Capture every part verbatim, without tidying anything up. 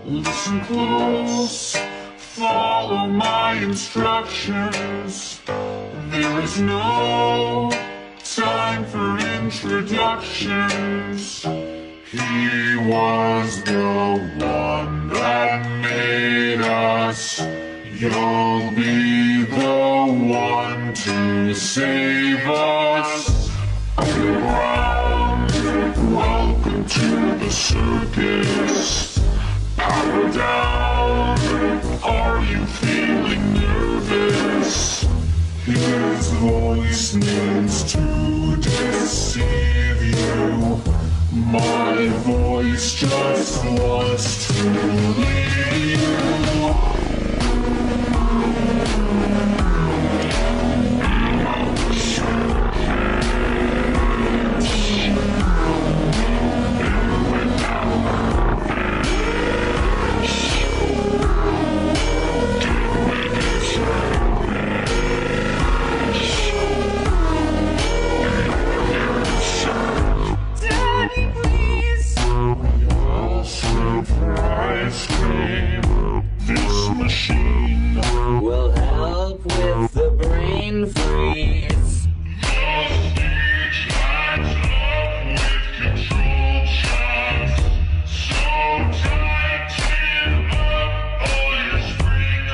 Listen close, follow my instructions. There is no time for introductions. He was the one that made us. You'll be the one to save us. Underground, welcome to the circus. Power down, are you feeling nervous? His voice needs to deceive you. My voice just wants to lead you. This machine will help with the brain freeze. The stage lights up with controlled shots. So tighten up all your spring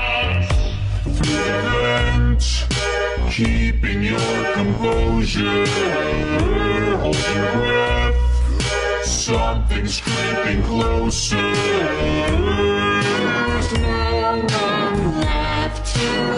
locks. Prevent keeping your composure. Hold your breath. Something's creeping closer. There's no one left to